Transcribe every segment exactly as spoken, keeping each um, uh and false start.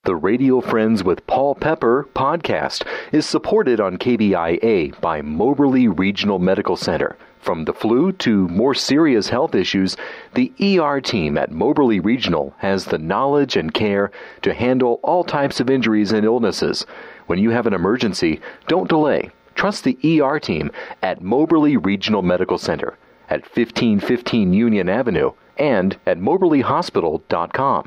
The Radio Friends with Paul Pepper podcast is supported on K B I A by Moberly Regional Medical Center. From the flu to more serious health issues, the E R team at Moberly Regional has the knowledge and care to handle all types of injuries and illnesses. When you have an emergency, don't delay. Trust the E R team at Moberly Regional Medical Center at fifteen fifteen Union Avenue and at moberly hospital dot com.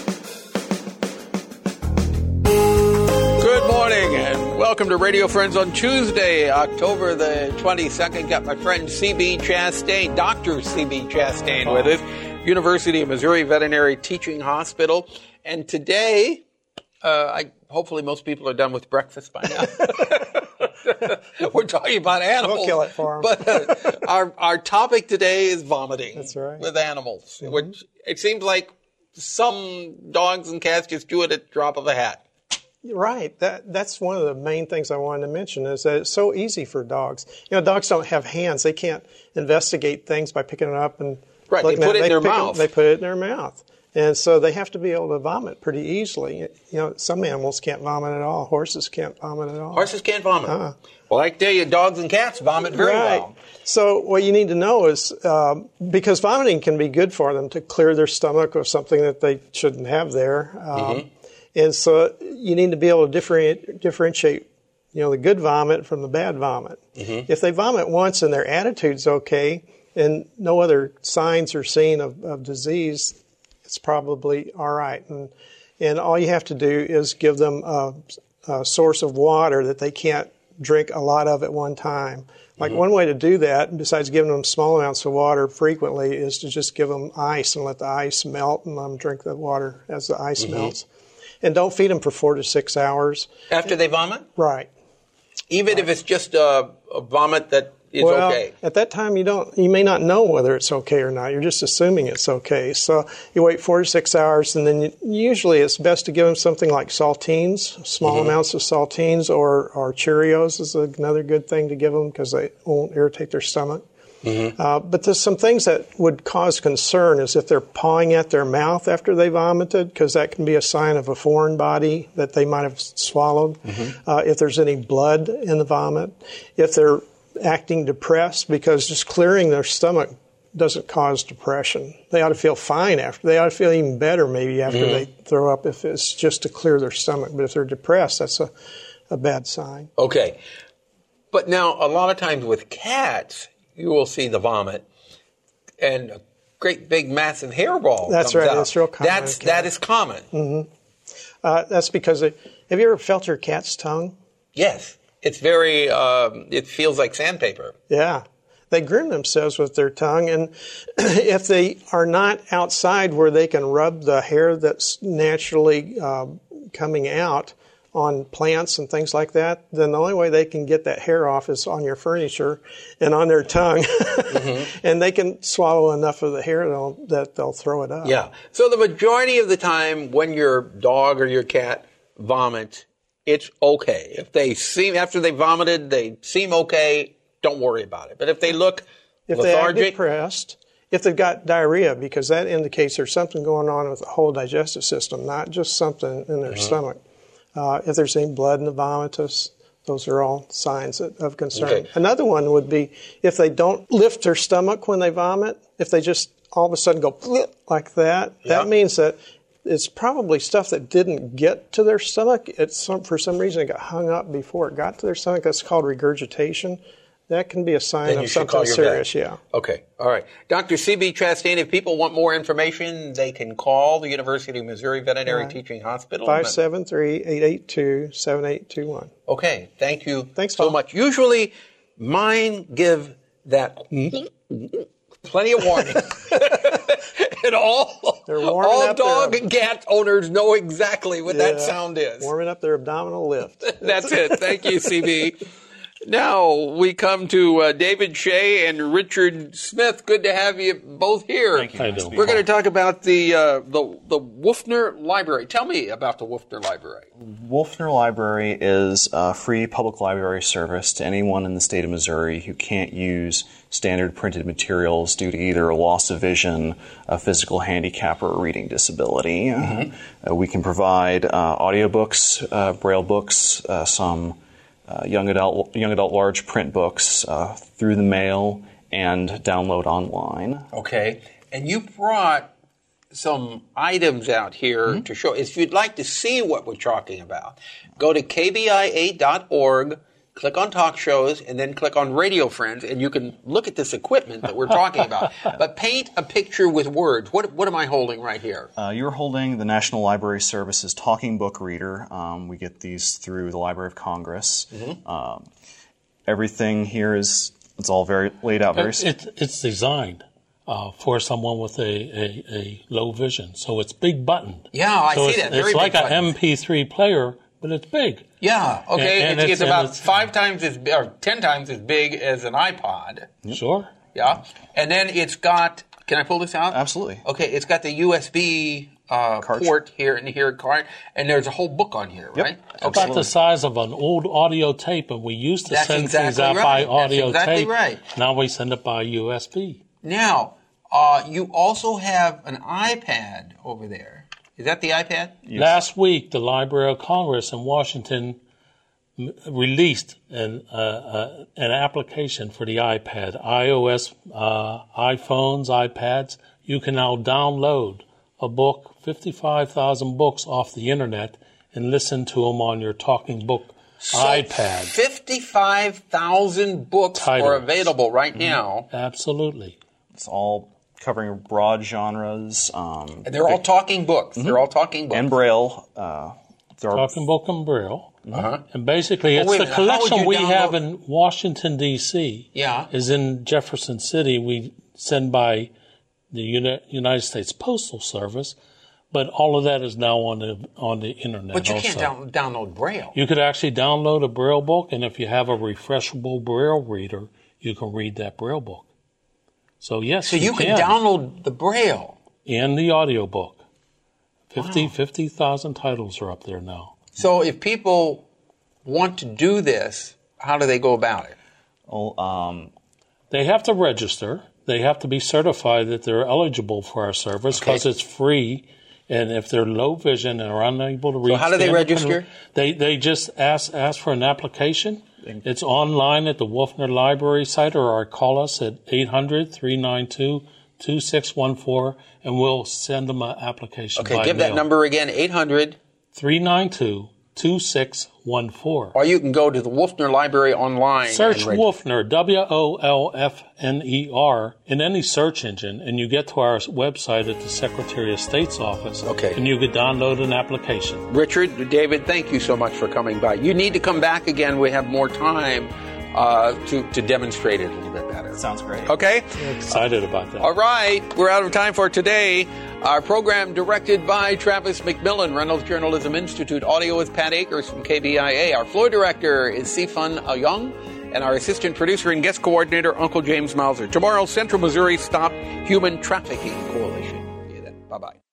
Good morning and welcome to Radio Friends on Tuesday, October the twenty-second. Got my friend C B Chastain, Doctor C B Chastain with us, University of Missouri Veterinary Teaching Hospital. And today, uh, I hopefully most people are done with breakfast by now. We're talking about animals. We'll kill it for them. But uh, our, our topic today is vomiting. That's right. With animals, Mm-hmm. which it seems like some dogs and cats just do it at the drop of a hat. Right. That that's one of the main things I wanted to mention is that it's so easy for dogs. You know, dogs don't have hands. They can't investigate things by picking it up and right. They looking put at it in their pick mouth. It, they put it in their mouth. And so they have to be able to vomit pretty easily. You know, some animals can't vomit at all. Horses can't vomit at all. Horses can't vomit. Uh-huh. Well, I tell you, dogs and cats vomit very right. well. So what you need to know is, um, because vomiting can be good for them to clear their stomach of something that they shouldn't have there. Um, mm-hmm. And so you need to be able to differentiate, differentiate, you know, the good vomit from the bad vomit. Mm-hmm. If they vomit once and their attitude's okay and no other signs are seen of, of disease, it's probably all right. And and all you have to do is give them a, a source of water that they can't drink a lot of at one time. Like mm-hmm. one way to do that, besides giving them small amounts of water frequently, is to just give them ice and let the ice melt and let them drink the water as the ice mm-hmm. melts. And don't feed them for four to six hours. After they vomit? Right. Even right. if it's just a, a vomit that is well, okay? At that time, you don't. You may not know whether it's okay or not. You're just assuming it's okay. So you wait four to six hours, and then you, usually it's best to give them something like saltines, small mm-hmm. amounts of saltines, or, or Cheerios is another good thing to give them because they won't irritate their stomach. Mm-hmm. Uh, but there's some things that would cause concern is if they're pawing at their mouth after they vomited, because that can be a sign of a foreign body that they might have swallowed. Mm-hmm. Uh, if there's any blood in the vomit, if they're acting depressed, because just clearing their stomach doesn't cause depression. They ought to feel fine after. They ought to feel even better maybe after mm-hmm. they throw up if it's just to clear their stomach. But if they're depressed, that's a, a bad sign. Okay. But now, a lot of times with cats, you will see the vomit and a great big massive hairball That's comes right. out. That's real common. That's, that is common. Mm-hmm. Uh, that's because, it, have you ever felt your cat's tongue? Yes. It's very, um, it feels like sandpaper. Yeah. They groom themselves with their tongue, and if they are not outside where they can rub the hair that's naturally uh, coming out on plants and things like that, then the only way they can get that hair off is on your furniture and on their tongue. Mm-hmm. And they can swallow enough of the hair they'll, that they'll throw it up. Yeah. So the majority of the time when your dog or your cat vomits, it's okay. If they seem, after they vomited, they seem okay, don't worry about it. But if they look if lethargic. If they're depressed, if they've got diarrhea, because that indicates there's something going on with the whole digestive system, not just something in their mm-hmm. stomach. Uh, if there's any blood in the vomitus, those are all signs of concern. Okay. Another one would be if they don't lift their stomach when they vomit, if they just all of a sudden go like that, yeah. that means that it's probably stuff that didn't get to their stomach. It's some, for some reason it got hung up before it got to their stomach. That's called regurgitation. That can be a sign then of you should something call your serious, vet. yeah. Okay, all right. Doctor C B Chastain, if people want more information, they can call the University of Missouri Veterinary right. Teaching Hospital. five seven three, eight eight two, seven eight two one. Okay, thank you Thanks, so Paul. much. Usually, mine give that plenty of warning. And all, all dog their, and cat owners know exactly what yeah, that sound is. Warming up their abdominal lift. That's it. Thank you, C B. Now we come to uh, David Shea and Richard Smith. Good to have you both here. Thank you. I do. We're going to talk about the, uh, the the Wolfner Library. Tell me about the Wolfner Library. Wolfner Library is a free public library service to anyone in the state of Missouri who can't use standard printed materials due to either a loss of vision, a physical handicap, or a reading disability. Mm-hmm. Uh, we can provide uh, audiobooks, uh, braille books, uh, some uh, young adult young adult large print books uh, through the mail and download online. Okay. And you brought some items out here mm-hmm. to show. If you'd like to see what we're talking about, go to K B I A dot org, click on Talk Shows, and then click on Radio Friends, and you can look at this equipment that we're talking about. But paint a picture with words. What what am I holding right here? Uh, you're holding the National Library Service's Talking Book Reader. Um, we get these through the Library of Congress. Mm-hmm. Um, everything here is it's all very laid out very. It's it's designed uh, for someone with a, a, a low vision, so it's big buttoned. Yeah, I so see that. Very it's like big an M P three player, but it's big. Yeah. Okay. And, and it's, it's, it's about it's, five times as big, or ten times as big as an iPod. Sure. Yeah. And then it's got. Can I pull this out? Absolutely. Okay. It's got the U S B uh, port here and here card, and there's a whole book on here, yep. right? It's about the size of an old audio tape, and we used to That's send exactly things out right. by audio That's exactly tape. right. Now we send it by U S B. Now, uh, you also have an iPad over there. Is that the iPad? Yes. Last week, the Library of Congress in Washington m- released an uh, uh, an application for the iPad, iOS, uh, iPhones, iPads. You can now download a book, fifty-five thousand books off the internet, and listen to them on your talking book So iPad. fifty-five thousand books Titles. are available right Mm-hmm. now. Absolutely. It's all covering broad genres. Um, And they're all talking books. Mm-hmm. They're all talking books. and Braille. Uh, there are Talking book and Braille. Uh-huh. And basically, Well, it's wait a the minute. How would collection you we download- have in Washington, D C Yeah. is in Jefferson City. We send by the Uni- United States Postal Service, but all of that is now on the on the internet. But you also. can't down, download Braille. You could actually download a Braille book, and if you have a refreshable Braille reader, you can read that Braille book. So yes, So you can download the Braille. and the audio book. fifty fifty thousand titles are up there now. So if people want to do this, how do they go about it? oh, um, They have to register. They have to be certified that they're eligible for our service because Okay. it's free. And if they're low vision and are unable to read, how do they standard register? print- They they just ask ask for an application. It's online at the Wolfner Library site, or call us at eight hundred, three nine two, two six one four, and we'll send them an application Okay, by give mail. that number again, eight hundred. three nine two, two six one four. Or you can go to the Wolfner Library online. Search and register. Wolfner, W O L F N E R, in any search engine, and you get to our website at the Secretary of State's office. Okay. And you could download an application. Richard, David, thank you so much for coming by. You need to come back again. We have more time uh, to, to demonstrate it a little bit better. sounds great. Okay? Excited about that. All right. We're out of time for today. Our program directed by Travis McMillan, Reynolds Journalism Institute. Audio with Pat Akers from K B I A. Our floor director is Sifan Young. And our assistant producer and guest coordinator, Uncle James Mauser. Tomorrow, Central Missouri Stop Human Trafficking Coalition. See you then. Bye-bye.